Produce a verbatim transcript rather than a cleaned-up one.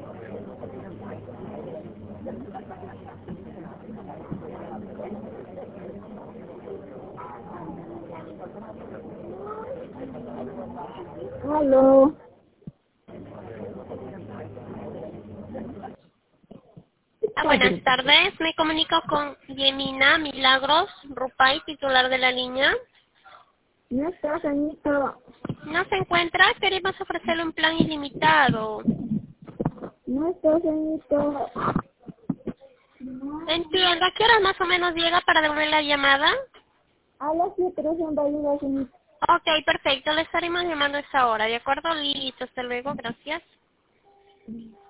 Aló. Ah, buenas tardes, me comunico con Yemina Milagros Rupay, titular de la línea. No está, señorito. No se encuentra, queremos ofrecerle un plan ilimitado. No está, señorito. Entiendo, ¿a qué hora más o menos llega para devolver la llamada? A las siete recién va a llegar, señorito. Ok, perfecto, le estaremos llamando a esa hora, ¿de acuerdo? Listo, hasta luego, gracias.